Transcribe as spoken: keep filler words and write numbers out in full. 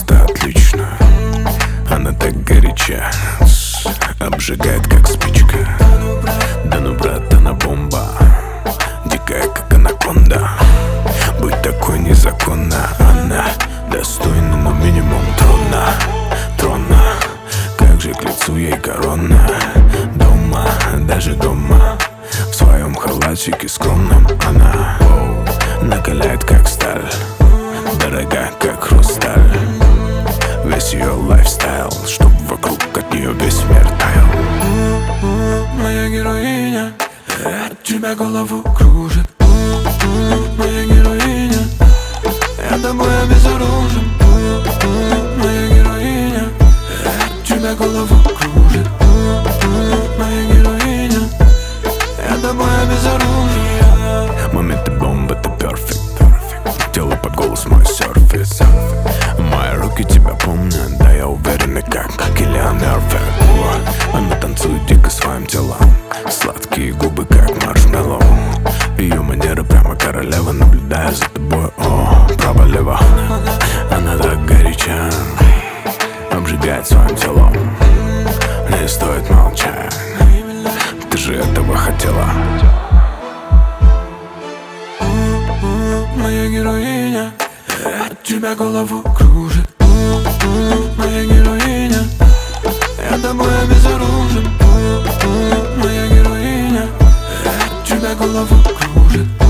просто отлично. Она так горяча, обжигает как спичка. Да ну брат, она бомба, дикая как анаконда. Быть такой незаконно. Она достойна, но минимум трудно. Трудно, как же к лицу ей корона. Дома, даже дома, в своем халатике скромном она накаляет как сталь, дорога как хрусталь. Весь ее лайфстайл, чтоб вокруг от нее весь мир таял. Моя героиня, от тебя голову кружит. Моя героиня, я тобой обезоружен. Моя героиня, от тебя голову кружит. Моя героиня, я тобой обезоружен. Моменты бомбы, ты перфект. Тело под голос мой серфис. Мои руки тебя помнят, да я уверенный как Киллиан Мерфи. Она танцует дико своим телом, сладкие губы как маршмеллоу. Ее манера прямо королева, наблюдая за тобой, о, право-лево. Она так горяча, обжигает своим телом. Не стоит молчать, ты же этого хотела. Моя героиня, от тебя голову кружит. Моя героиня, я тобой обезоружен. Моя героиня, от тебя голову кружит.